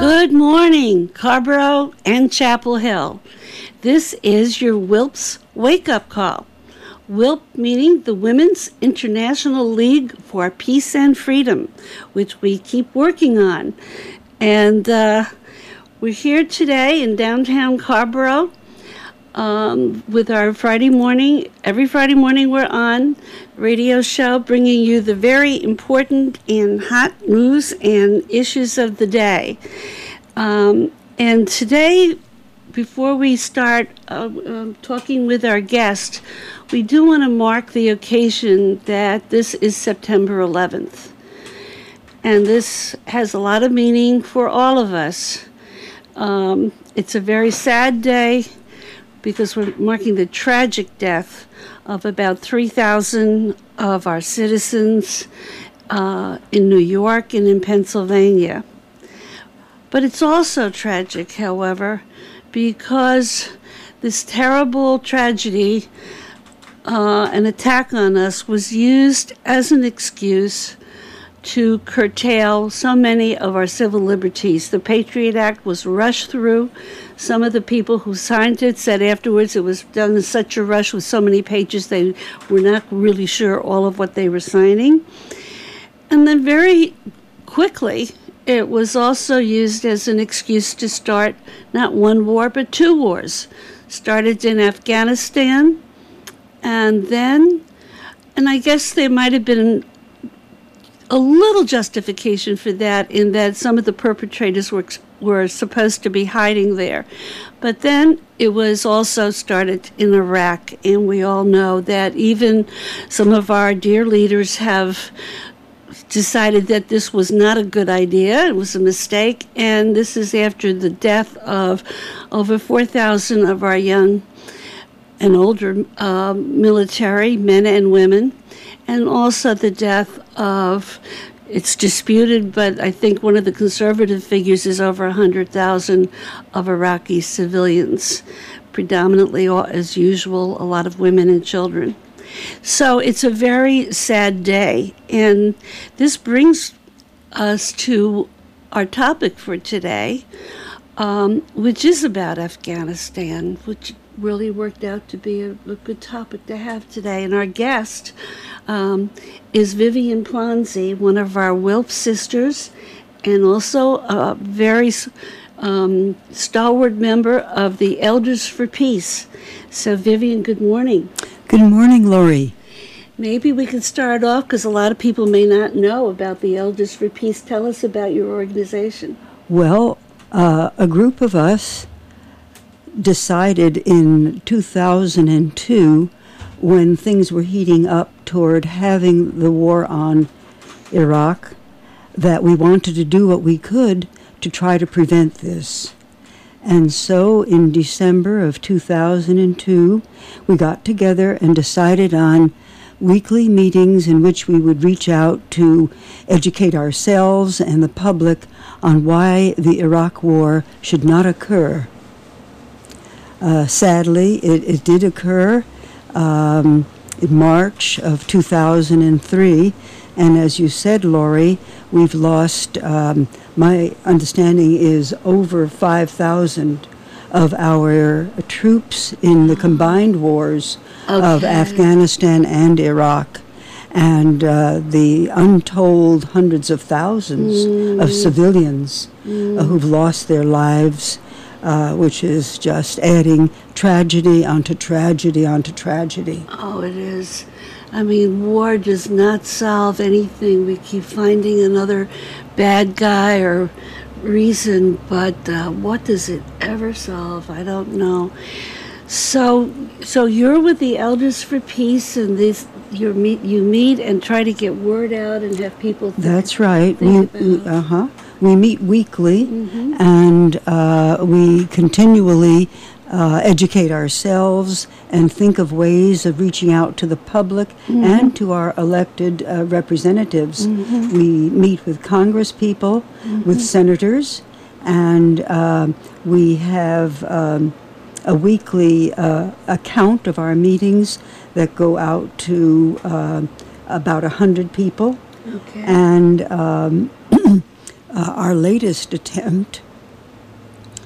Good morning, Carborough and Chapel Hill. This is your WILP's wake-up call. WILP meaning the Women's International League for Peace and Freedom, which we keep working on. And we're here today in downtown Carborough with our Friday morning. Every Friday morning we're on radio show bringing you the very important and hot news and issues of the day. And today, before we start talking with our guest, we do want to mark the occasion that this is September 11th. And this has a lot of meaning for all of us. It's a very sad day because we're marking the tragic death of about 3,000 of our citizens in New York and in Pennsylvania. But it's also tragic, however, because this terrible tragedy, an attack on us, was used as an excuse to curtail so many of our civil liberties. The Patriot Act was rushed through. Some of the people who signed it said afterwards it was done in such a rush with so many pages they were not really sure all of what they were signing. And then very quickly, it was also used as an excuse to start not one war, but two wars. Started in Afghanistan, and I guess there might have been a little justification for that in that some of the perpetrators were supposed to be hiding there. But then it was also started in Iraq, and we all know that even some of our dear leaders have decided that this was not a good idea. It was a mistake, and this is after the death of over 4,000 of our young and older military men and women, and also the death of, it's disputed, but I think one of the conservative figures is over 100,000 of Iraqi civilians, predominantly, as usual, a lot of women and children. So it's a very sad day, and this brings us to our topic for today, which is about Afghanistan, which really worked out to be a good topic to have today. And our guest is Vivian Plonsey, one of our WILP sisters, and also a very stalwart member of the Elders for Peace. So Vivian, good morning. Good morning, Lori. Maybe we can start off, because a lot of people may not know about the Elders for Peace. Tell us about your organization. Well, a group of us decided in 2002, when things were heating up toward having the war on Iraq, that we wanted to do what we could to try to prevent this. And so in December of 2002, we got together and decided on weekly meetings in which we would reach out to educate ourselves and the public on why the Iraq War should not occur. Sadly, it did occur in March of 2003, and as you said, Lori, we've lost, my understanding is over 5,000 of our troops in the combined wars of Afghanistan and Iraq, and the untold hundreds of thousands of civilians who've lost their lives, which is just adding tragedy onto tragedy onto tragedy. Oh, it is. I mean, war does not solve anything. We keep finding another bad guy or reason, but what does it ever solve? I don't know. So you're with the Elders for Peace, and you meet and try to get word out and have people That's right. We meet weekly, and we continually educate ourselves and think of ways of reaching out to the public and to our elected representatives. We meet with Congress people, with senators, and we have a weekly account of our meetings that go out to about 100 people. Okay. And our latest attempt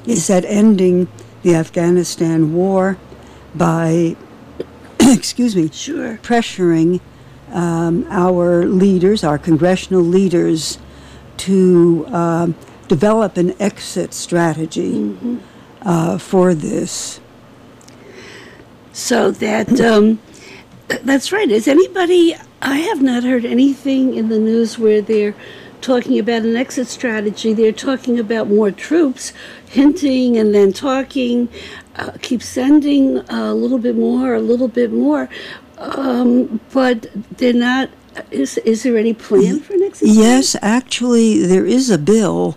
is at ending the Afghanistan war by, excuse me, Sure. pressuring our leaders, our congressional leaders, to develop an exit strategy for this. So that's right. Is anybody? I have not heard anything in the news where they're talking about an exit strategy. They're talking about more troops, hinting and then talking, keep sending a little bit more, but they're not. Is there any plan for an exit strategy? Yes, actually, there is a bill.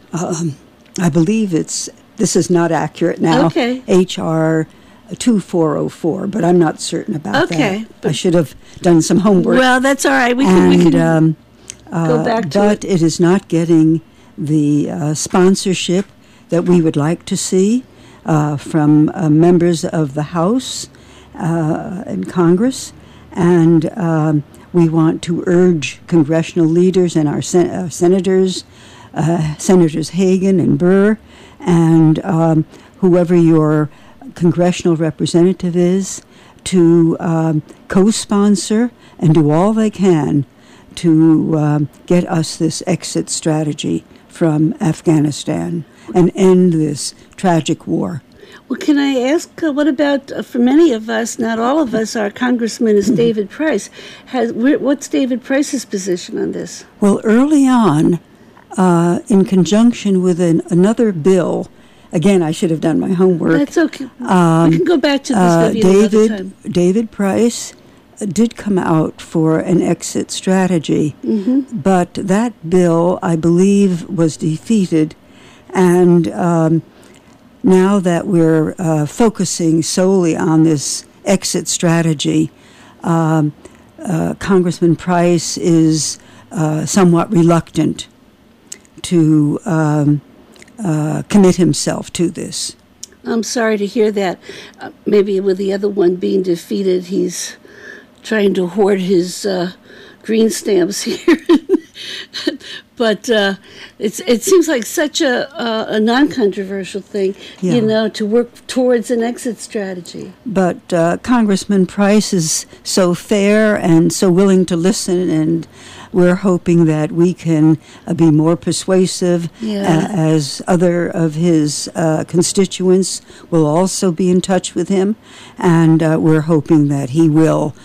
I believe this is not accurate now. Okay. H.R. 2404, but I'm not certain about Okay, that. I should have done some homework. Well, that's all right. We can go back to but it is not getting the sponsorship that we would like to see from members of the House and Congress, and we want to urge congressional leaders and our senators, Senators Hagan and Burr, and whoever your congressional representative is, to co-sponsor and do all they can to get us this exit strategy from Afghanistan and end this tragic war. Well, can I ask, what about, for many of us, not all of us, our congressman is David Price. What's David Price's position on this? Well, early on, in conjunction with another bill, again, I should have done my homework. That's okay. We can go back to this maybe another time. David Price did come out for an exit strategy, but that bill, I believe, was defeated, and now that we're focusing solely on this exit strategy, Congressman Price is somewhat reluctant to commit himself to this. I'm sorry to hear that. Maybe with the other one being defeated, he's trying to hoard his green stamps here. But it seems like such a non-controversial thing, to work towards an exit strategy. But Congressman Price is so fair and so willing to listen, and we're hoping that we can be more persuasive, as other of his constituents will also be in touch with him, and we're hoping that he will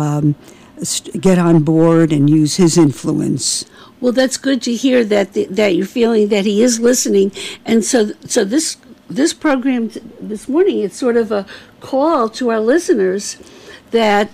get on board and use his influence. Well, that's good to hear that you're feeling that he is listening, and so this program this morning, it's sort of a call to our listeners that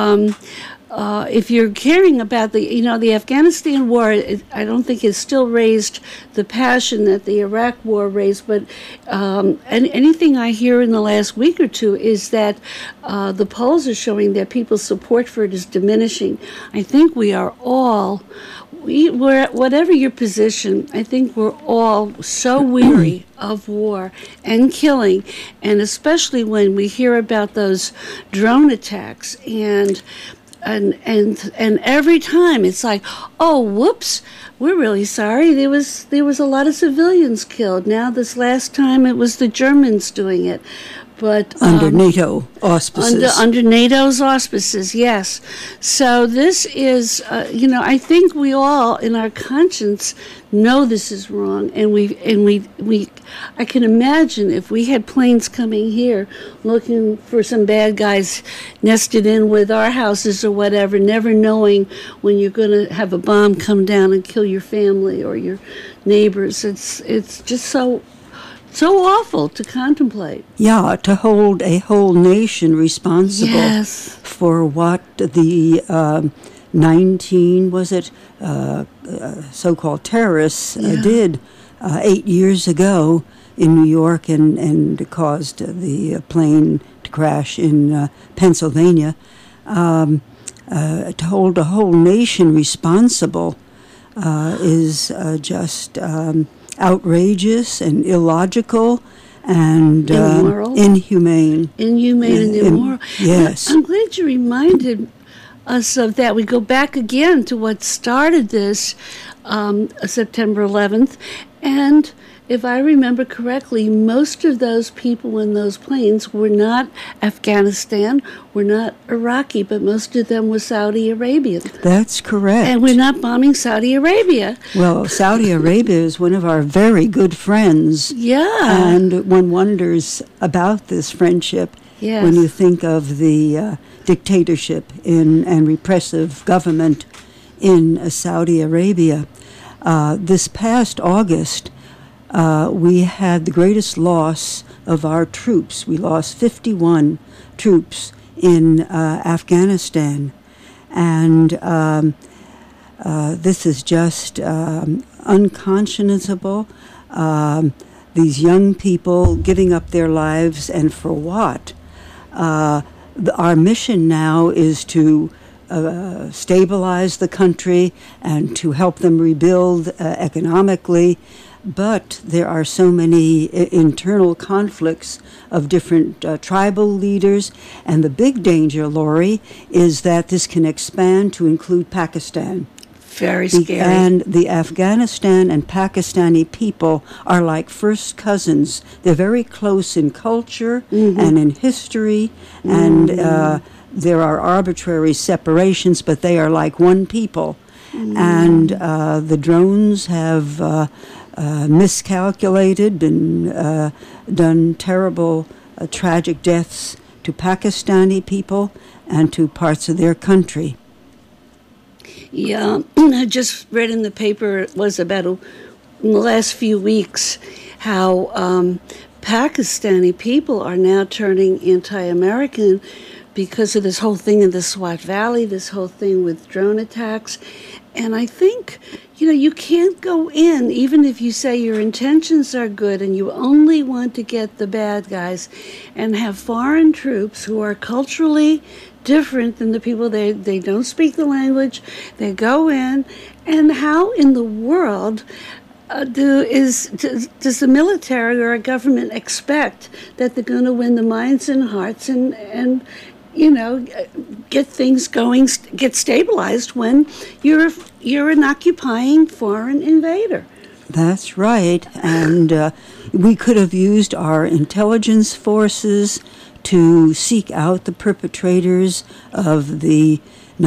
if you're caring about the Afghanistan war, I don't think it's still raised the passion that the Iraq war raised, but anything I hear in the last week or two is that the polls are showing that people's support for it is diminishing. I think we are all, whatever your position, I think we're all so weary of war and killing, and especially when we hear about those drone attacks and every time it's like, oh, whoops, we're really sorry. There was a lot of civilians killed. Now this last time it was the Germans doing it. But under NATO auspices. Under NATO's auspices, yes. So this is, I think we all, in our conscience, know this is wrong, and we. I can imagine if we had planes coming here looking for some bad guys nested in with our houses or whatever, never knowing when you're going to have a bomb come down and kill your family or your neighbors. It's just so awful to contemplate. Yeah, to hold a whole nation responsible for what the 19, so-called terrorists did 8 years ago in New York and caused the plane to crash in Pennsylvania. To hold a whole nation responsible is just outrageous and illogical and inhumane. Inhumane and immoral. Yes. I'm glad you reminded us of that. We go back again to what started this September 11th, and if I remember correctly, most of those people in those planes were not Afghanistan, were not Iraqi, but most of them were Saudi Arabian. That's correct. And we're not bombing Saudi Arabia. Well, Saudi Arabia is one of our very good friends. Yeah. And one wonders about this friendship when you think of the dictatorship and repressive government in Saudi Arabia. This past August, we had the greatest loss of our troops. We lost 51 troops in Afghanistan. And this is just unconscionable. These young people giving up their lives, and for what? Our mission now is to stabilize the country and to help them rebuild economically. But there are so many internal conflicts of different tribal leaders. And the big danger, Lori, is that this can expand to include Pakistan. Very scary. And the Afghanistan and Pakistani people are like first cousins. They're very close in culture and in history. And there are arbitrary separations, but they are like one people. And the drones have miscalculated, done terrible, tragic deaths to Pakistani people and to parts of their country. Yeah, I just read in the paper, it was about in the last few weeks, how Pakistani people are now turning anti-American because of this whole thing in the Swat Valley, this whole thing with drone attacks. And I think, you can't go in, even if you say your intentions are good and you only want to get the bad guys, and have foreign troops who are culturally different than the people. They don't speak the language. They go in, and how in the world does the military or a government expect that they're going to win the minds and hearts and get things going, get stabilized when you're an occupying foreign invader? That's right. And we could have used our intelligence forces to seek out the perpetrators of the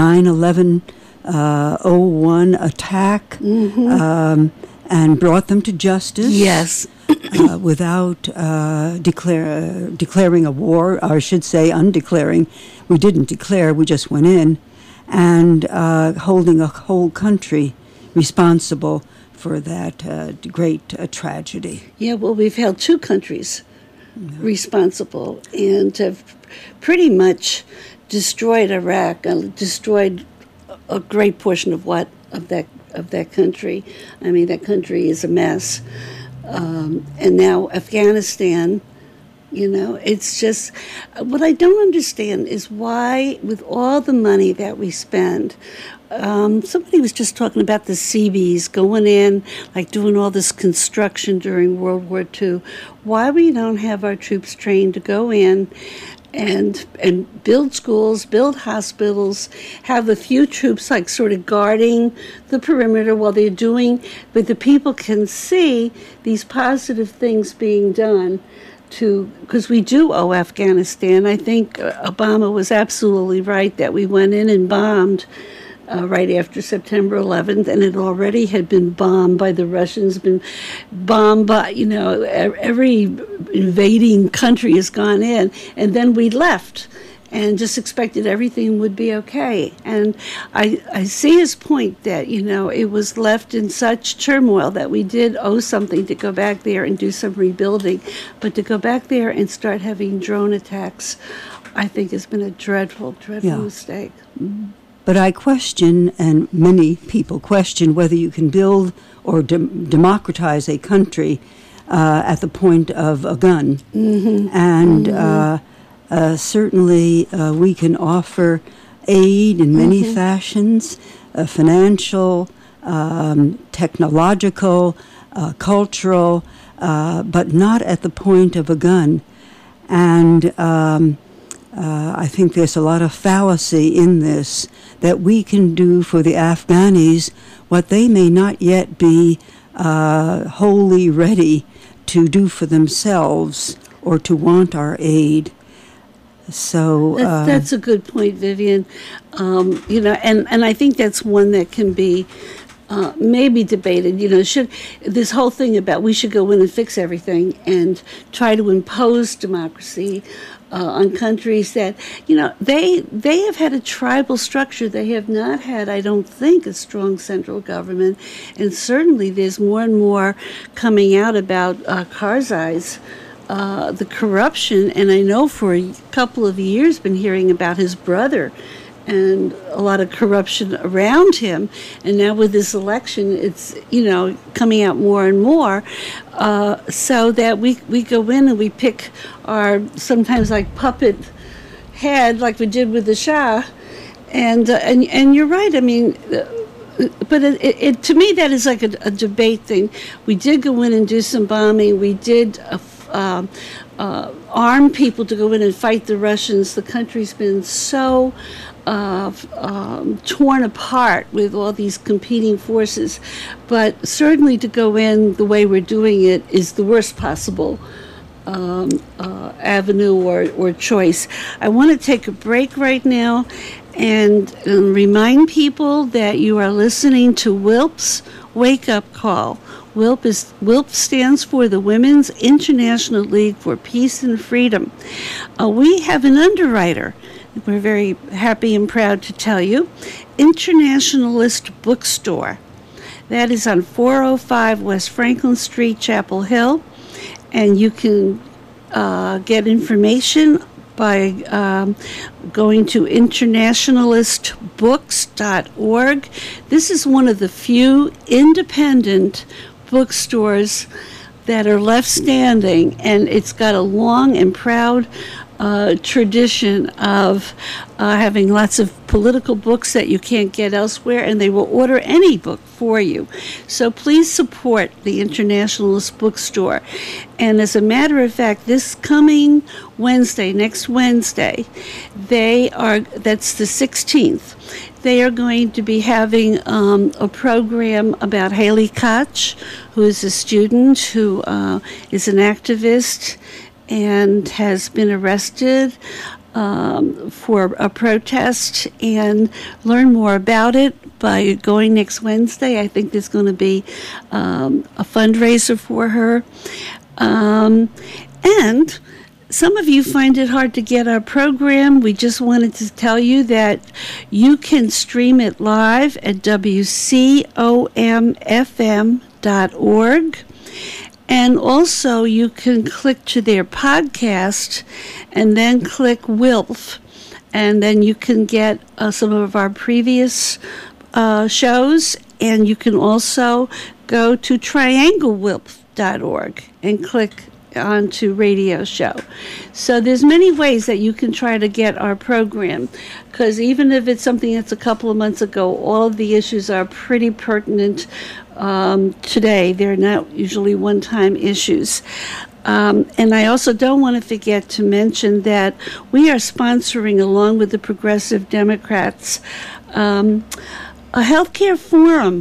9/11/01 attack and brought them to justice. Yes. Without declaring a war, or I should say undeclaring. We didn't declare, we just went in, and holding a whole country responsible for that great tragedy. Yeah, well, we've held two countries responsible and have pretty much destroyed Iraq, destroyed a great portion of that country. I mean, that country is a mess. And now Afghanistan, it's just, what I don't understand is why, with all the money that we spend, somebody was just talking about the Seabees going in, like doing all this construction during World War II, why we don't have our troops trained to go in and build schools, build hospitals, have a few troops like sort of guarding the perimeter while they're doing, but the people can see these positive things being done because we do owe Afghanistan. I think Obama was absolutely right that we went in and bombed right after September 11th, and it already had been bombed by the Russians, been bombed by, every invading country has gone in, and then we left and just expected everything would be okay. And I see his point that, it was left in such turmoil that we did owe something to go back there and do some rebuilding, but to go back there and start having drone attacks, I think has been a dreadful, dreadful mistake. Mm-hmm. But I question, and many people question, whether you can build or democratize a country at the point of a gun. Mm-hmm. And certainly we can offer aid in many fashions, financial, technological, cultural, but not at the point of a gun. And I think there's a lot of fallacy in this, that we can do for the Afghanis what they may not yet be wholly ready to do for themselves or to want our aid. So that's a good point, Vivian. And I think that's one that can be maybe debated. Should this whole thing about we should go in and fix everything and try to impose democracy on countries that they have had a tribal structure. They have not had, I don't think, a strong central government, and certainly there's more and more coming out about Karzai's. The corruption, and I know for a couple of years been hearing about his brother and a lot of corruption around him, and now with this election it's coming out more and more, so that we go in and we pick our sometimes like puppet head like we did with the Shah, and you're right. I mean, but it to me that is like a debate thing. We did go in and do some bombing. We did arm people to go in and fight the Russians. The country's been so torn apart with all these competing forces. But certainly to go in the way we're doing it is the worst possible avenue or choice. I want to take a break right now and remind people that you are listening to WILP's Wake Up Call. WILP stands for the Women's International League for Peace and Freedom. We have an underwriter, we're very happy and proud to tell you, Internationalist Bookstore. That is on 405 West Franklin Street, Chapel Hill, and you can get information by going to internationalistbooks.org. This is one of the few independent bookstores that are left standing, and it's got a long and proud tradition of having lots of political books that you can't get elsewhere, and they will order any book for you. So please support the Internationalist Bookstore. And as a matter of fact, this coming Wednesday, next Wednesday, that's the 16th, they are going to be having a program about Haley Koch, who is a student who is an activist and has been arrested for a protest, and learn more about it by going next Wednesday. I think there's going to be a fundraiser for her. And some of you find it hard to get our program. We just wanted to tell you that you can stream it live at WCOMFM.org. And also you can click to their podcast and then click WILF. And then you can get some of our previous shows. And you can also go to trianglewilf.org and click onto radio show. So there's many ways that you can try to get our program, because even if it's something that's a couple of months ago, all of the issues are pretty pertinent today. They're not usually one-time issues. And I also don't want to forget to mention that we are sponsoring, along with the Progressive Democrats, a healthcare forum.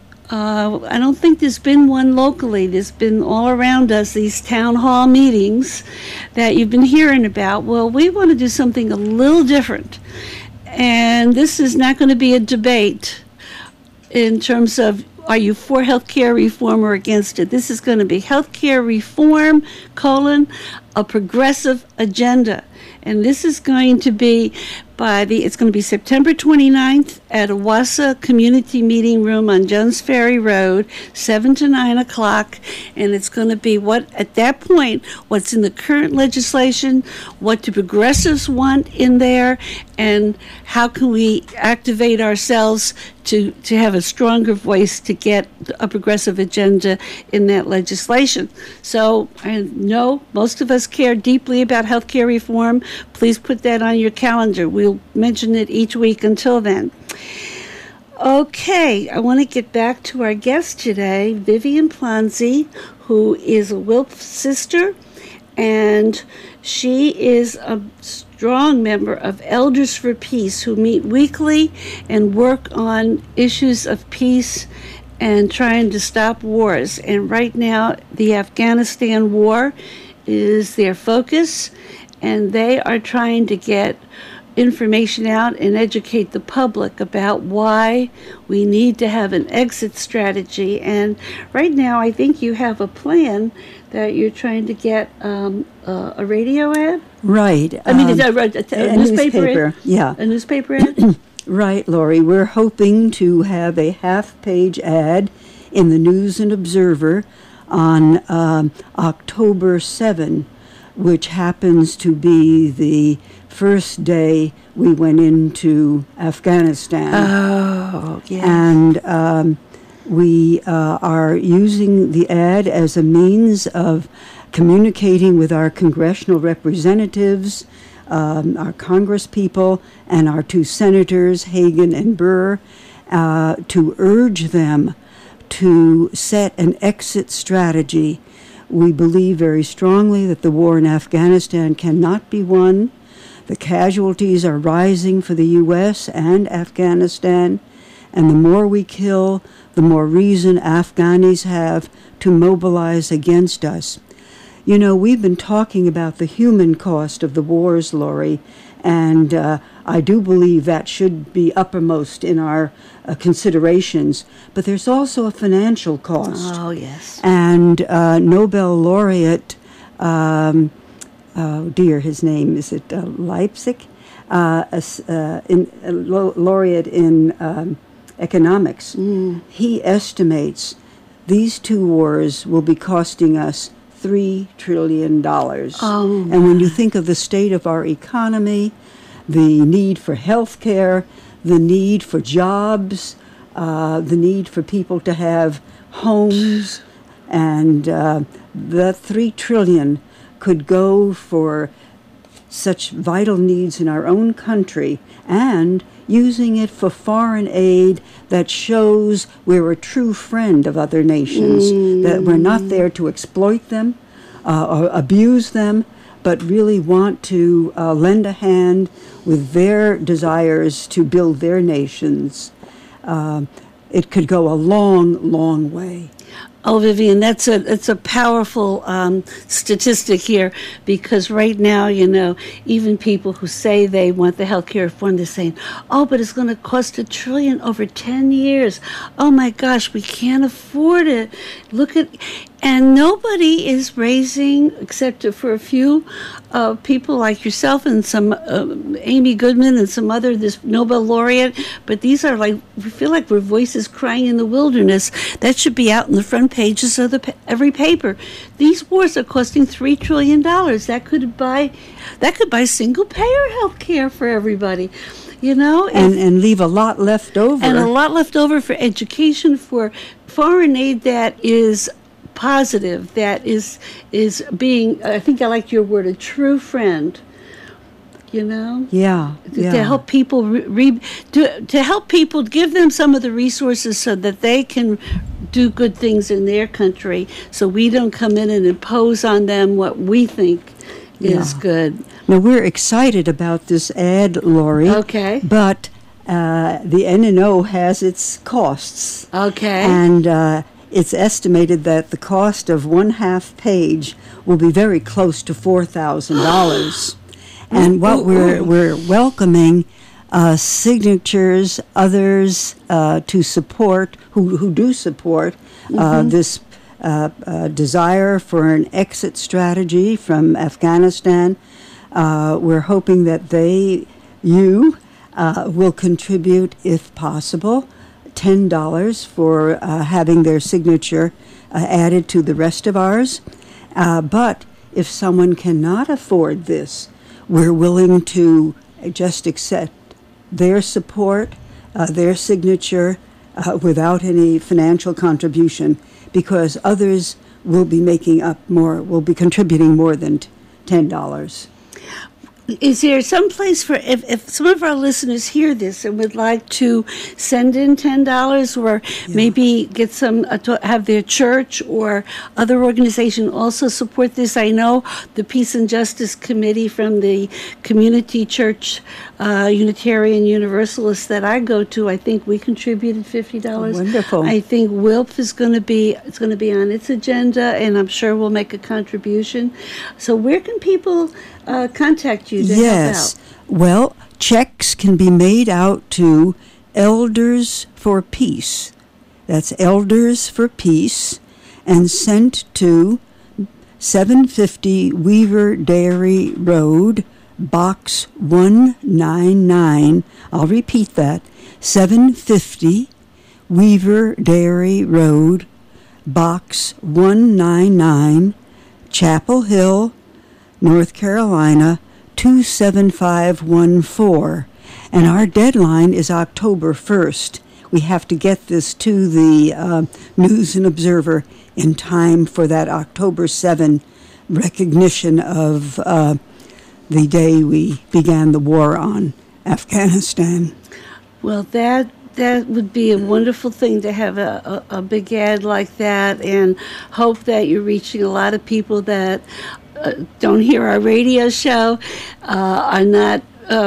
I don't think there's been one locally. There's been all around us these town hall meetings that you've been hearing about. Well, we want to do something a little different. And this is not going to be a debate in terms of are you for healthcare reform or against it. This is going to be healthcare reform, a progressive agenda. And this is going to be it's going to be September 29th at Owasso Community Meeting Room on Jones Ferry Road, 7 to 9 o'clock. And it's going to be at that point, what's in the current legislation, what do progressives want in there, and how can we activate ourselves to have a stronger voice to get a progressive agenda in that legislation. So I know most of us care deeply about healthcare reform. Please put that on your calendar. We'll mention it each week until then. Okay, I want to get back to our guest today, Vivian Planzi, who is a WILP sister, and she is a strong member of Elders for Peace, who meet weekly and work on issues of peace and trying to stop wars. And right now, the Afghanistan war is their focus, and they are trying to get information out and educate the public about why we need to have an exit strategy. And right now, I think you have a plan that you're trying to get a radio ad? Right. I mean, a newspaper ad? Yeah. A newspaper ad? Right, Lori. We're hoping to have a half-page ad in the News and Observer on October 7, which happens to be the first day we went into Afghanistan. Oh, yes. And we are using the ad as a means of communicating with our congressional representatives, our Congress people, and our two senators, Hagan and Burr, to urge them to set an exit strategy. We believe very strongly that the war in Afghanistan cannot be won. The casualties are rising for the U.S. and Afghanistan, and the more we kill, the more reason Afghanis have to mobilize against us. You know, we've been talking about the human cost of the wars, Lori, and I do believe that should be uppermost in our considerations. But there's also a financial cost. Oh, yes. And Nobel laureate, his name, is it Leipzig? Laureate in economics. He estimates these two wars will be costing us $3 trillion. Oh, and when you think of the state of our economy, the need for health care, the need for jobs, the need for people to have homes, and the $3 trillion could go for such vital needs in our own country, and using it for foreign aid that shows we're a true friend of other nations, that we're not there to exploit them or abuse them, but really want to lend a hand with their desires to build their nations. It could go a long, long way. Oh, Vivian, it's a powerful statistic here, because right now, you know, even people who say they want the health care reform, they're saying, oh, but it's going to cost $1 trillion over 10 years. Oh my gosh, we can't afford it. And nobody is raising, except for a few people like yourself and some Amy Goodman and some other, this Nobel laureate, but these are like, we feel like we're voices crying in the wilderness. That should be out in the front pages of every paper. These wars are costing $3 trillion. That could buy single payer health care for everybody. You know, and leave a lot left over. And a lot left over for education, for foreign aid that is positive, that is being, I think I like your word, a true friend. You know? Yeah. To help people to help people, give them some of the resources so that they can do good things in their country, so we don't come in and impose on them what we think is good. Now, we're excited about this ad, Lori. Okay. But the NNO has its costs. Okay. And it's estimated that the cost of one half page will be very close to $4,000. And what we're welcoming signatures, others to support, who do support this desire for an exit strategy from Afghanistan. We're hoping that you will contribute, if possible, $10 for having their signature added to the rest of ours. But if someone cannot afford this, we're willing to just accept their support, their signature, without any financial contribution, because others will be contributing more than $10. Is there some place for if some of our listeners hear this and would like to send in $10 or maybe get some have their church or other organization also support this? I know the Peace and Justice Committee from the Community Church Unitarian Universalist that I go to, I think we contributed $50. Wonderful. I think WILP is going to be on its agenda, and I'm sure we'll make a contribution. So where can people contact you to help out? Well, checks can be made out to Elders for Peace. That's Elders for Peace, and sent to 750 Weaver Dairy Road, Box 199. I'll repeat that. 750 Weaver Dairy Road, Box 199, Chapel Hill, North Carolina, 27514. And our deadline is October 1st. We have to get this to the News and Observer in time for that October 7 recognition of the day we began the war on Afghanistan. Well, that would be a wonderful thing to have a big ad like that, and hope that you're reaching a lot of people that don't hear our radio show, are not,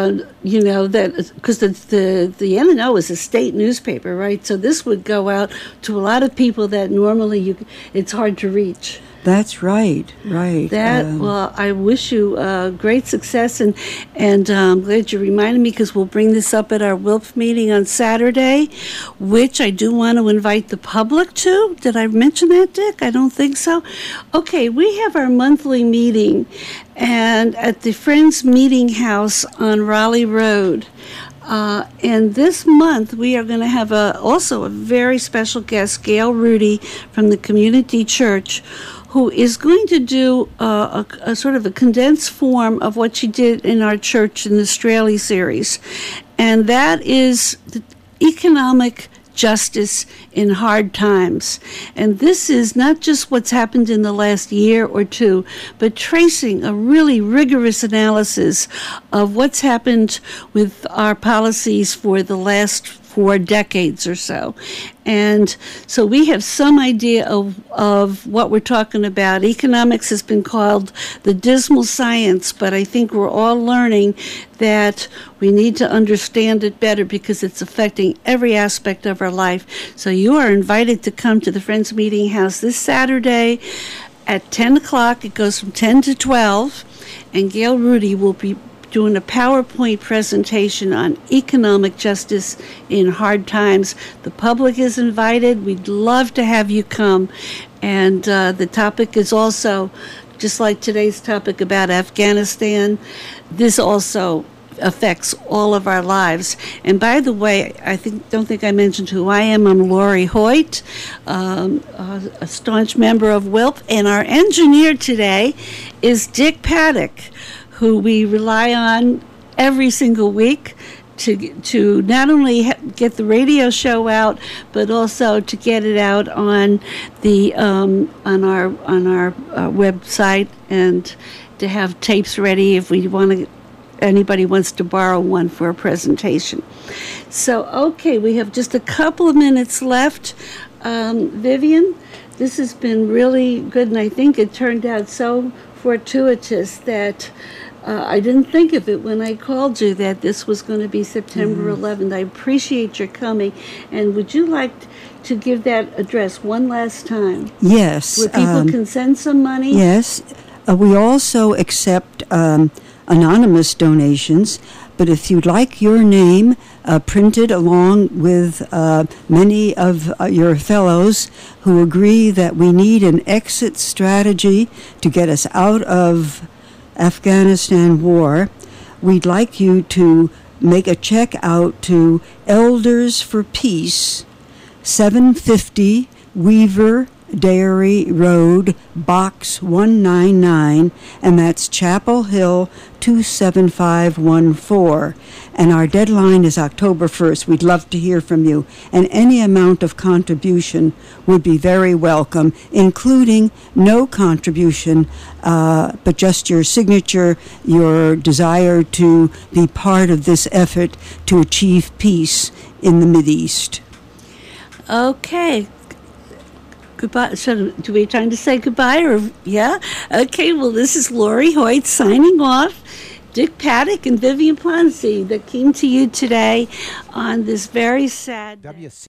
that because the MNO is a state newspaper, right? So this would go out to a lot of people that normally it's hard to reach. That's right. Well, I wish you great success, and I'm glad you reminded me, because we'll bring this up at our WILP meeting on Saturday, which I do want to invite the public to. Did I mention that, Dick? I don't think so. Okay, we have our monthly meeting, and at the Friends Meeting House on Raleigh Road. And this month we are going to have also a very special guest, Gail Rudy from the Community Church, who is going to do a sort of a condensed form of what she did in our church in the Straley series. And that is the economic justice in hard times. And this is not just what's happened in the last year or two, but tracing a really rigorous analysis of what's happened with our policies for the last 4 decades or so. And so we have some idea of what we're talking about. Economics has been called the dismal science, but I think we're all learning that we need to understand it better because it's affecting every aspect of our life. So you are invited to come to the Friends Meeting House this Saturday at 10 o'clock. It goes from 10 to 12, and Gail Rudy will be doing a PowerPoint presentation on economic justice in hard times. The public is invited. We'd love to have you come. And the topic is also, just like today's topic about Afghanistan, this also affects all of our lives. And by the way, don't think I mentioned who I am. I'm Lori Hoyt, a staunch member of WILP, and our engineer today is Dick Paddock, who we rely on every single week to not only get the radio show out, but also to get it out on the on our website, and to have tapes ready if anybody wants to borrow one for a presentation. So, okay, we have just a couple of minutes left. Vivian, this has been really good, and I think it turned out so fortuitous that I didn't think of it when I called you that this was going to be September 11th. I appreciate your coming. And would you like to give that address one last time? Yes. Where people can send some money? Yes. We also accept anonymous donations, but if you'd like your name printed along with many of your fellows who agree that we need an exit strategy to get us out of Afghanistan war, we'd like you to make a check out to Elders for Peace, 750 Weaver Dairy Road, Box 199, and that's Chapel Hill 27514. And our deadline is October 1st. We'd love to hear from you. And any amount of contribution would be very welcome, including no contribution, but just your signature, your desire to be part of this effort to achieve peace in the Mideast. Okay. Goodbye. So, do we trying to say goodbye or yeah? Okay. Well, this is Lori Hoyt signing off. Dick Paddock and Vivian Ponzi that came to you today on this very sad day.